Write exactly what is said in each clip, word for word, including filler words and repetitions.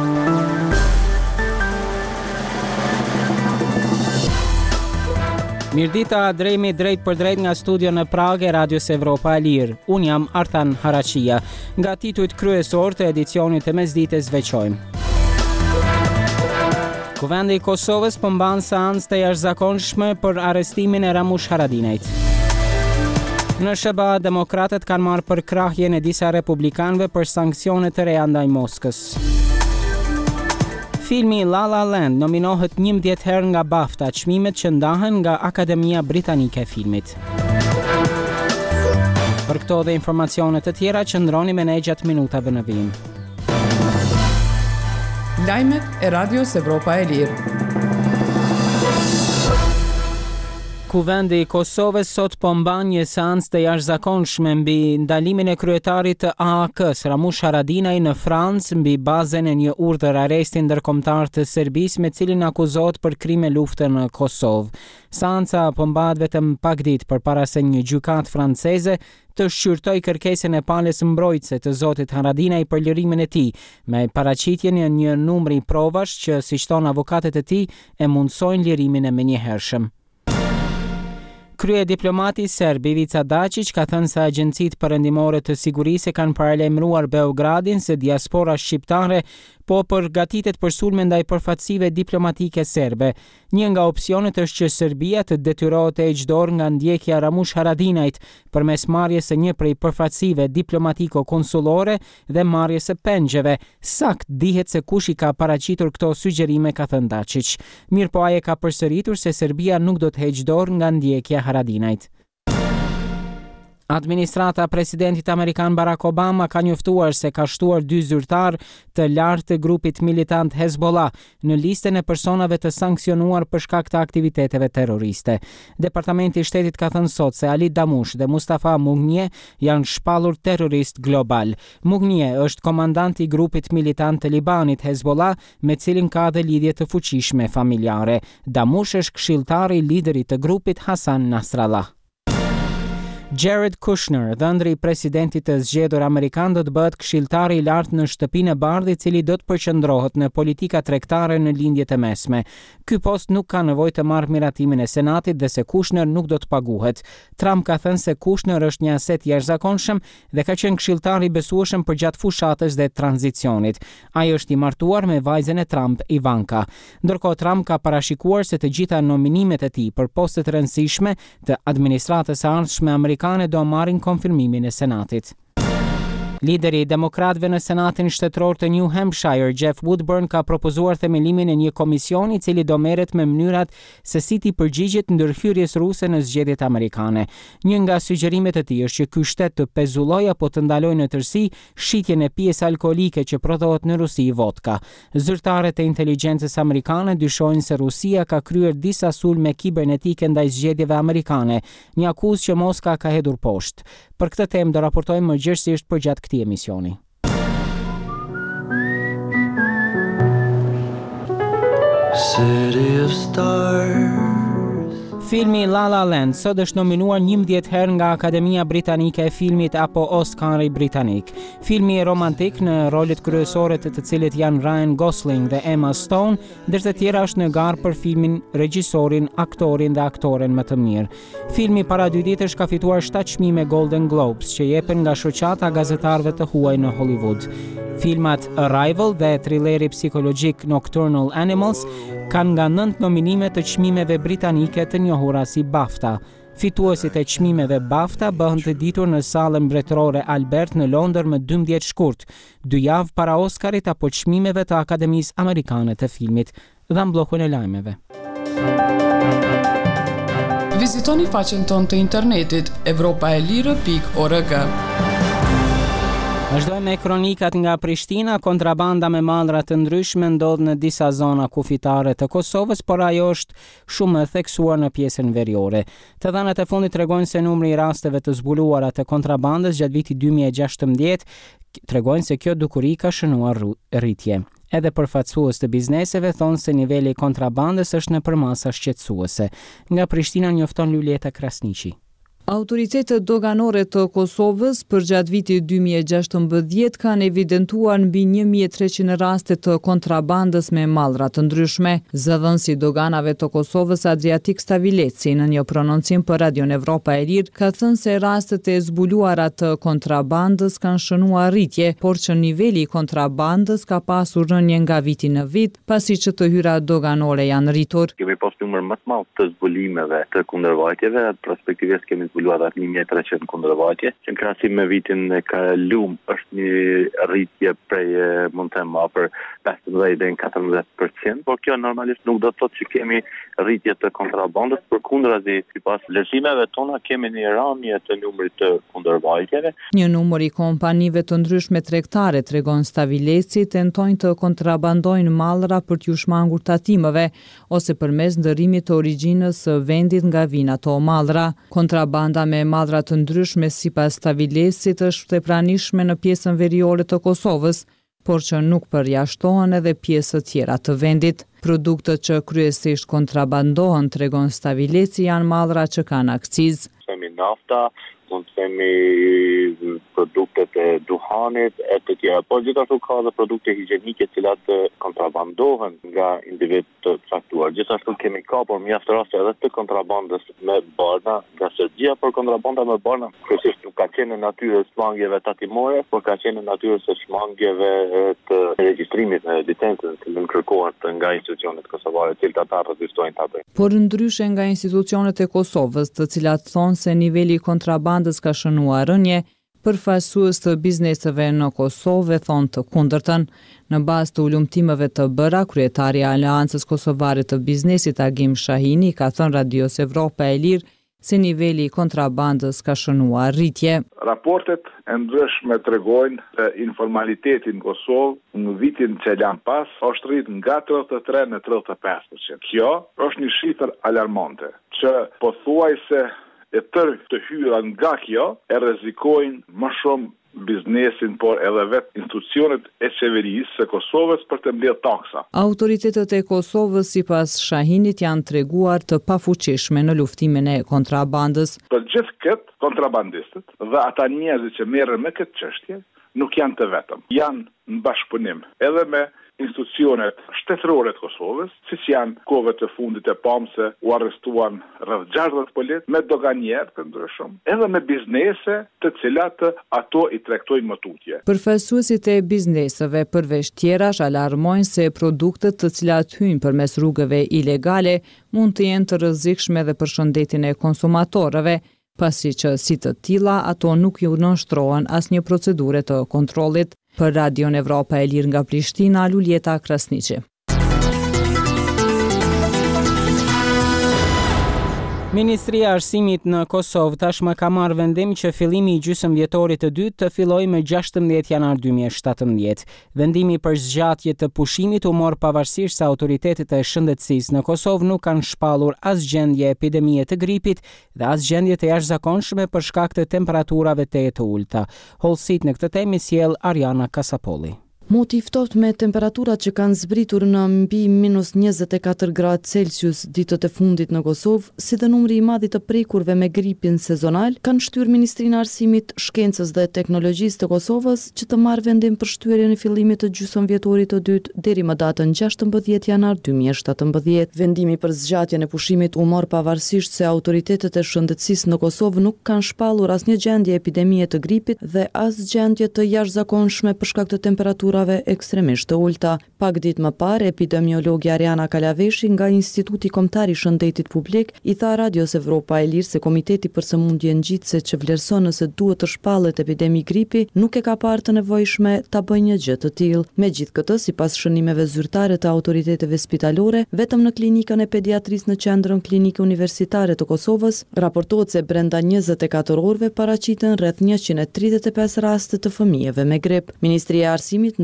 Mirdita drejmi drejt për drejt nga studio në Prag e Radios Evropa e Lirë. Unë jam Artan Harachia. Nga titujt kryesor të edicionit të mesdites veçojmë. Kuvendi i Kosovës po mban seancë të jashtëzakonshme për arrestimin e Ramush Haradinajt. Në S B A demokratët kanë marrë për krahjen e disa republikanëve për sanksione të reja ndaj Moskës. Filmi La La Land nominohet njëmbëdhjetë herë nga BAFTA, çmimet që ndahen nga Akademia Britanike e Filmit. Për këto dhe informacione të tjera qëndroni me ne gjatë minutave në vijim. Lajmet e Radios Evropa e Lirë. Kuvendi i Kosovës sot po mban një seancë të jashtëzakonshme mbi ndalimin e kryetarit të A A K-s Ramush Haradinaj në Francë mbi bazën e një urdhër arresti ndërkombëtar të Serbisë me cilin akuzohet për krime lufte në Kosovë. Seanca po mbahet vetëm pak ditë përpara se një gjykatë franceze të shqyrtoj kërkesën e palës mbrojtëse të zotit Haradinaj për lirimin e tij, me paraqitjen e një numri provash që, siç thonë avokatët e tij, e mundsojnë lirimin e menjëhershëm. Krye diplomati serb Ivica Dačić ka thënë se agjencitë perëndimore të sigurisë kanë paralajmëruar Beogradin se diaspora shqiptare po përgatitet për sulme ndaj përfaqësive diplomatike serbe. Një nga opsionet është që Serbia të detyrohet të heqë dorë nga ndjekja Ramush Haradinajt përmes marrjes së një prej përfaqësive diplomatiko-konsullore dhe marrjes së pengjeve. Sakt dihet se kush i ka paraqitur këto sugjerime, ka thënë Dačić. Mirpo ai e ka përsëritur se Serbia nuk do të heqë dorë nga ndjekja Haradinajt. Administrata presidentit amerikan Barack Obama ka njoftuar se ka shtuar dy zyrtar të lartë të grupit militant Hezbollah në listën e personave të sanksionuar për shkak të aktiviteteve terroriste. Departamenti i Shtetit ka thënë sot se Ali Damush dhe Mustafa Mughnie janë shpallur terrorist global. Mughnie është komandant i grupit militant të Libanit Hezbollah, me cilin ka dhe lidhje të fuqishme familjare. Damush është këshilltar i liderit të grupit Hasan Nasrallah. Jared Kushner, dhëndri i presidentit të zgjedhur amerikan, do të bëhet këshilltari i lartë në Shtëpinë e Bardhë, i cili do të përqendrohet në politika tregtare në lindjet e mesme. Ky post nuk ka nevojë të marrë miratimin e Senatit dhe se Kushner nuk do të paguhet. Trump ka thënë se Kushner është një aset jashtëzakonshëm dhe ka qenë këshilltar i besueshëm përgjatë fushatës dhe tranzicionit. Ai është i martuar me vajzën e Trump, Ivanka. Ndërkohë Trump ka parashikuar se të gjitha nominimet e tij për poste të rëndësishme të administratës së ardhshme amerikane Amerikane do marrin konfirmimin e Senatit. Lideri i demokratëve në Senatin shtetëror të New Hampshire, Jeff Woodburn, ka propozuar themelimin e një komisioni i cili do merret me mënyrat se si ti përgjigjet ndërhyrjes ruse në zgjedhjet amerikane. Një nga sugjerimet e tij është që ky shtet të pezullojë apo të ndalojë në tërësi shitjen e pjesë alkoolike që prodhohet në Rusi, vodka. Zyrtarët e inteligjencës amerikane dyshojnë se Rusia ka kryer disa sulme kibernetike ndaj zgjedhjeve amerikane, një akuzë që Moska ka hedhur poshtë. Për këtë temë do raportojmë më gjerësisht përgjatë këtij emisioni. City of Stars. Filmi La La Land sot është nominuar njëmbëdhjetë herë nga Akademia Britanike e Filmit apo Oscari britanik. Filmi romantik në rolet kryesore të të cilët janë Ryan Gosling dhe Emma Stone, ndërsa tjera është në garë për filmin, regjisorin, aktorin dhe aktoren më të mirë. Filmi para dy ditësh ka fituar shtatë çmime Golden Globes që jepen nga shoqata gazetarëve të huaj në Hollywood. Filmat Arrival dhe thrilleri psikologjik Nocturnal Animals kanë nga nëntë nominime të çmimeve britanike të njohura si BAFTA. Fituesit e çmimeve BAFTA bëhen të ditur në sallën mbretërore Albert në Londër më dymbëdhjetë shkurt, dy javë para Oscarit apo çmimeve të Akademisë Amerikane të Filmit. Dhe mblokun e lajmeve. Vizitoni faqen tonë të internetit evropaelire pikë org. Vazhdojmë me kronikat nga Prishtina. Kontrabanda me mallra të ndryshme ndodh në disa zona kufitare të Kosovës, por ajo është shumë e theksuar në pjesën veriore. Të dhënat e fundit tregojnë se numri i rasteve të zbuluara të kontrabandës gjatë vitit dy mijë e gjashtëmbëdhjetë tregojnë se kjo dukuri ka shënuar rritje. Edhe përfaqësues të bizneseve thonë se niveli i kontrabandës është nëpër masa shqetësuese. Nga Prishtina njofton Lulieta Krasniqi. Autoritetet doganore të Kosovës përgjatë vitit dy mijë e gjashtëmbëdhjetë kanë evidentuar mbi një mijë e treqind raste të kontrabandës me mallra të ndryshme. Zëdhënësi i doganave të Kosovës Adriatik Stavileci në një prononcim për Radion Evropa e Lirë ka thënë se rastet e zbuluara të kontrabandës kanë shënuar rritje, por që niveli i kontrabandës ka pasur rënje nga viti në vit, pasi që të hyrat doganore janë rritur. Kemi pas numër më të madh të zbulimeve të kundërvajtjeve, perspektivisht kemi zbuluar një mijë e treqind kundërvajtje, që në krahasim me vitin e kaluar është një rritje prej mund të them afër pesëmbëdhjetë deri në katërmbëdhjetë përqind, por kjo normalisht nuk do të thotë që kemi rritje të kontrabandës, përkundrazi sipas leximeve tona kemi një rënje të numrit të kundërvajtjeve. Një numër i kompanive të ndryshme tregtare, tregon Stavileci, tentojnë të kontrabandojnë mallra për t'ju shmangur tatimeve ose përmes ndërrimit të origjinës së vendit nga vijnë ato mallra. Kontrabanda me mallra të ndryshme sipas Stavilesit është e pranishme në pjesën veriore të Kosovës, por që nuk përjashtohen edhe pjesë të tjera të vendit. Produktet që kryesisht kontrabandohen, tregon Stavileci, janë mallra që kanë akcizë. Themi nafta, mund të themi produktet e duhanit e të tjera, por gjithashtu ka dhe produkte higjienike të cilat kontrabandohen nga individ të caktuar. Gjithashtu kemi ka por mjaft raste edhe të kontrabandës me barna nga Serbia, por kontrabanda me barna kryesisht nuk ka qenë në natyrën e shmangjeve tatimore, por ka qenë në natyrën e shmangjeve të regjistrimit në licencën që nuk kërkohet nga institucionet kosovare, të cilat ata rregjistojnë ta bëjnë. Por ndryshe nga institucionet e Kosovës, të cilat thonë se niveli i kontrabandës ka shënuar rënje, përfaqësues të bizneseve në Kosovë thonë të kundërtën. Në bazë të ulumtimeve të bëra, kryetari i Aleancës Kosovare të Biznesit Agim Shahini ka thënë Radios Evropa e Lirë se niveli i kontrabandës ka shënuar rritje. Raportet e ndryshme tregojnë se informalitetin në Kosovë në vitin që lan pas është rrit nga tridhjetë e tre në tridhjetë e pesë përqind. Kjo është një shifër alarmante që pothuajse e tërë të hyra nga kjo e rrezikojnë më shumë biznesin, por edhe vetë institucionet e qeverisë së Kosovës për të mbledhur taksa. Autoritetet e Kosovës sipas Shahinit janë treguar të pafuqishme në luftimin e kontrabandës. Për gjithë këtë, kontrabandistët dhe ata njerëzit që merren me këtë çështje nuk janë të vetëm. Janë në bashkëpunim edhe me institucionet shtetërore të Kosovës, siç janë kohëve të fundit e pam se u arrestuan rreth gjashtëdhjetë polic me doganierë të ndryshëm, edhe me biznese të cilat ato i tregtojnë më tutje. Përfaqësuesit e bizneseve përveç tjerash alarmojnë se produktet të cilat hyjnë përmes rrugëve ilegale mund të jenë të rrezikshme edhe për shëndetin e konsumatorëve, pasi që si të tilla ato nuk ju nënshtrohen asnjë procedure të kontrollit. Për Radion Evropa e Lirë nga Prishtina, Luljeta Krasniqi. Ministria e Arsimit në Kosovë tashmë ka marrë vendim që fillimi i gjysmëvjetorit të dytë të fillojë me gjashtëmbëdhjetë janar dy mijë e shtatëmbëdhjetë. Vendimi për zgjatje të pushimit u mor pavarësisht se autoritetet e shëndetësisë në Kosovë nuk kanë shpallur as gjendje epidemie të gripit dhe as gjendje të jashtëzakonshme për shkak të temperaturave të të ulta. Hollësit në këtë temë sjell Ariana Kasapolli. Moti i ftohtë me temperaturat që kanë zbritur në mbi minus njëzet e katër gradë Celsius ditët e fundit në Kosovë, si dhe numri i madh i të prekurve me gripin sezonal, kanë shtyrë Ministrinë e Arsimit, Shkencës dhe Teknologjisë të Kosovës që të marrë vendim për shtyrjen e fillimit të gjysmëvjetorit të dytë deri më datën gjashtëmbëdhjetë janar dy mijë e shtatëmbëdhjetë. Vendimi për zgjatjen e pushimit u mor pavarësisht se autoritetet e shëndetësisë në Kosovë nuk kanë shpallur asnjë gjendje epidemie të gripit dhe as gjendje të jashtëzakonshme për shkak të temperaturave ekstremisht të ulta. Pak ditë më parë, epidemiologi Ariana Kalaveshi nga Instituti Kombëtar i Shëndetit Publik i tha Radios Evropa e Lirë se Komiteti për Sëmundje Ngjitëse që vlerëson nëse duhet të shpallet epidemi gripi nuk e ka parë të nevojshme ta bëjë një gjë të tillë. Megjithatë, sipas shënimeve zyrtare të autoriteteve spitalore, vetëm në klinikën e pediatrisë në Qendrën Klinike Universitare të Kosovës raportohet se brenda njëzet e katër orëve paraqiten rreth njëqind e tridhjetë e pesë raste të fëmijëve me grip. Ministria e Arsimit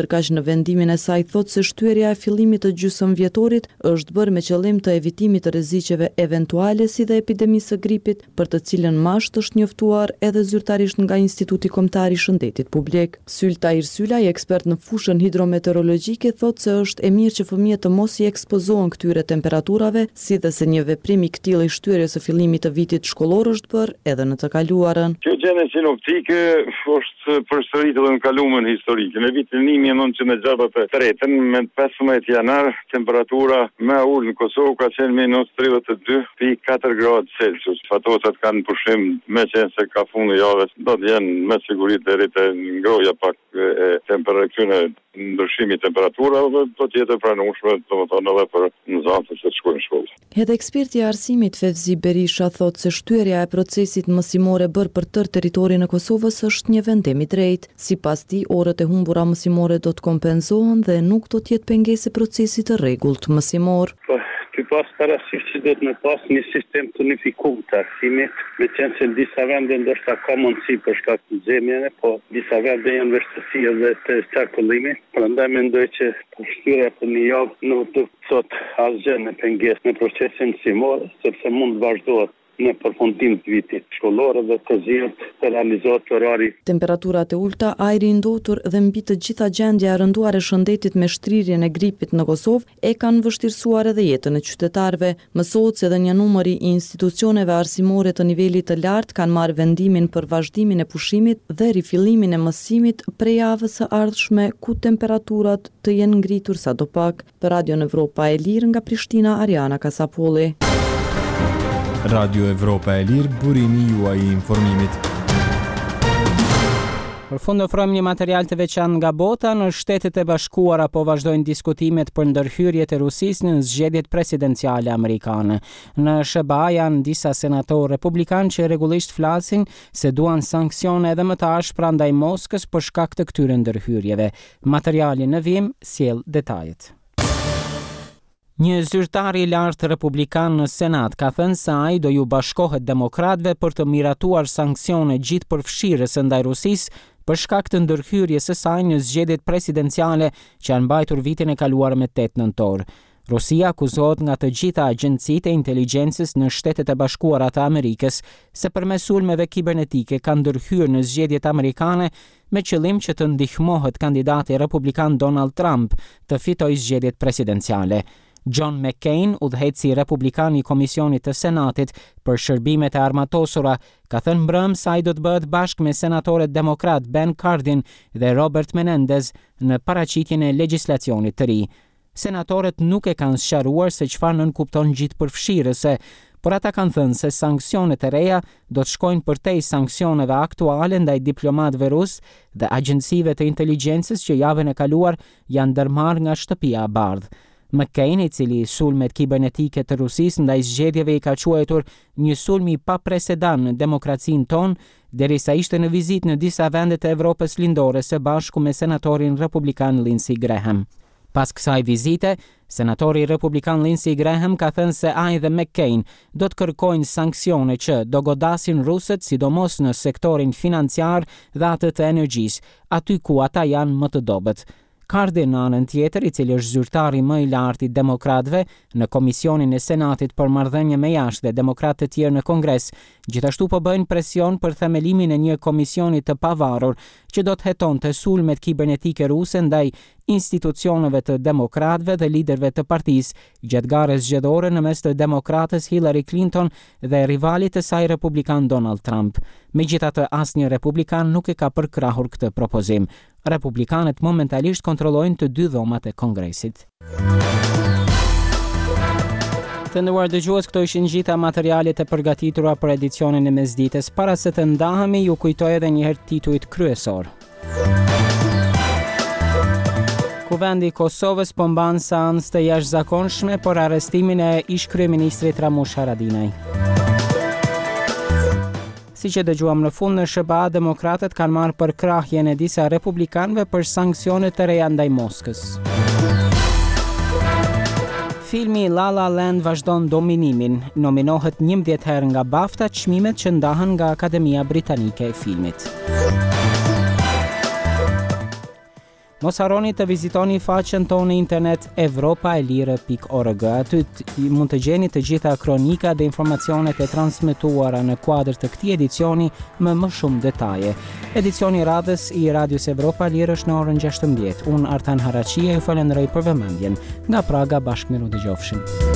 Ndërkaq në vendimin e saj thotë se shtyerja e fillimit të gjysmëvjetorit është bërë me qëllim të evitimit të rreziqeve eventuale si dhe epidemisë së gripit, për të cilën masht është njoftuar edhe zyrtarisht nga Instituti Kombëtar i Shëndetit Publik. Syltair Sylaj, ekspert në fushën hidrometeorologjike, thotë se është e mirë që fëmijët të mos i ekspozohen këtyre temperaturave, si dhe se një veprim i këtillë shtyerjes së fillimit të vitit shkollor është bërë edhe në të kaluarën. Kjo gjendje sinoptike është përsëritur në kaluamën historike. Në vitin një mijë e nëntëqind e tre me pesëmbëdhjetë janar, temperatura më e ulët në Kosovë ka qenë minus tridhjetë e dy pikë katër gradë Celsius. Fatocat kanë pushim, me qenë se ka fundi javës, do të jenë me siguri deri te ngroja pak e temperaturës, ndryshimi i temperaturave, do të jetë pranueshme, domethënë edhe për nxënësit që shkojnë në shkollë. Edhe eksperti i arsimit Fevzi Berisha thotë se shtyerja e procesit mësimore bërë për tërë territorin e Kosovës është një vendim i drejtë. Sipas tij, orët e humbura mësimore do të kompenzohen dhe nuk do të jetë pengesë procesit të rregullt mësimor. Ky pas parasysh që do të me pas një sistem të unifikuar të arsimit, me qenë se në disa vende ndoshta ka mundësi për shkak të xhemjeve, po disa vende janë vështirësi edhe të qarkullimit. Prandaj mendoj që shtyerja për një javë nuk do të thotë asgjë në pengesë në procesin mësimor, sepse mund të vazhdohet në përfundim të vitit shkollor dhe të zgjidhet të realizohet orari. Temperaturat e ulta, ajri i ndotur dhe mbi të gjitha gjendja e rënduar e shëndetit me shtrirjen e gripit në Kosovë e kanë vështirësuar edhe jetën e qytetarëve. Mësohet se edhe një numër i institucioneve arsimore të nivelit të lartë kanë marrë vendimin për vazhdimin e pushimit dhe rifillimin e mësimit prej javës së ardhshme, ku temperaturat të jenë ngritur sadopak. Për Radio Evropa e Lirë nga Prishtina, Ariana Kasapolli. Radio Evropa e Lirë, burimi juaj i informimit. Për fund ofrojmë një material të veçantë nga bota. Në Shtetet e Bashkuara po vazhdojnë diskutimet për ndërhyrjet e Rusisë në zgjedhjet presidenciale amerikane. Në S B A janë disa senatorë republikanë që rregullisht flasin se duan sanksione edhe më të ashpra ndaj Moskës për shkak të këtyre ndërhyrjeve. Materiali në vim sjell detajet. Një zyrtar i lartë republikan në Senat ka thënë se ai do ju bashkohet demokratëve për të miratuar sanksione gjithë përfshirëse ndaj Rusisë për shkak të ndërhyrjes së saj në zgjedhjet presidenciale që janë mbajtur vitin e kaluar me tetë nëntor. Rusia akuzohet nga të gjitha agjencitë e inteligjencës në Shtetet e Bashkuara të Amerikës se përmes sulmeve kibernetike ka ndërhyrë në zgjedhjet amerikane me qëllim që të ndihmohet kandidati republikan Donald Trump të fitojë zgjedhjet presidenciale. John McCain, udhëheqësi republikan i Komisionit të Senatit për shërbimet e armatosura, ka thënë mbrëm se ai do të bëhet bashkë me senatorët demokrat Ben Cardin dhe Robert Menendez në paraqitjen e legjislacionit të ri. Senatorët nuk e kanë sqaruar se çfarë nënkupton gjithë përfshirëse, por ata kanë thënë se sanksionet e reja do të shkojnë përtej sanksioneve aktuale ndaj diplomatëve rusë dhe agjencive të inteligjencës që javën e kaluar janë ndërmarrë nga shtëpia e bardhë. McCain, i cili sulmet kibernetike të Rusisë ndaj zgjedhjeve i ka quajtur një sulm i papresedan në demokracinë tonë, derisa ishte në vizitë në disa vende të Evropës lindore së bashku me senatorin republikan Lindsey Graham. Pas kësaj vizite, senatori republikan Lindsey Graham ka thënë se ai dhe McCain do të kërkojnë sanksione që do godasin rusët, sidomos në sektorin financiar dhe atë të energjisë, aty ku ata janë më të dobët. Cardin, në anën tjetër, i cili është zyrtari më i lartë i demokratëve në Komisionin e Senatit për marrëdhënie me jashtë dhe demokratë të tjerë në Kongres, gjithashtu po bëjnë presion për themelimin e një komisioni të pavarur që do të hetonte sulmet kibernetike ruse ndaj institucioneve të demokratëve dhe liderëve të partisë gjatë garës zgjedhore në mes të demokratës Hillary Clinton dhe rivalit të saj republikan Donald Trump. Megjithatë, asnjë republikan nuk e ka përkrahur këtë propozim. Republikanët momentalisht kontrollojnë të dy dhomat e Kongresit. Të nderuar dëgjues, këto ishin gjitha materialet e përgatitura për edicionin e mesdites. Para se të ndahemi, ju kujtoj edhe një herë titujt kryesor. Kuvendi i Kosovës po mban seancë të jashtëzakonshme për arrestimin e ish-kryeministrit Ramush Haradinaj. Si që dëgjuam në fund, në S B A demokratët kanë marrë për krahjen e disa republikanëve për sanksione të reja ndaj Moskës. Filmi La La Land vazhdon dominimin, nominohet njëmbëdhjetë herë nga BAFTA, çmimet që ndahen nga Akademia Britanike e Filmit. Mos harroni të vizitoni faqen tonë internet evropaelire pikë org. Aty mund të gjeni të gjitha kronika dhe informacionet e transmetuara në kuadër të këtij edicioni me më shumë detaje. Edicioni radhës i Radios Evropa e Lirë është në orën gjashtëmbëdhjetë. Unë Artan Haraqia ju falenderoj për vëmendjen. Nga Praga bashkë miru dëgjofshim.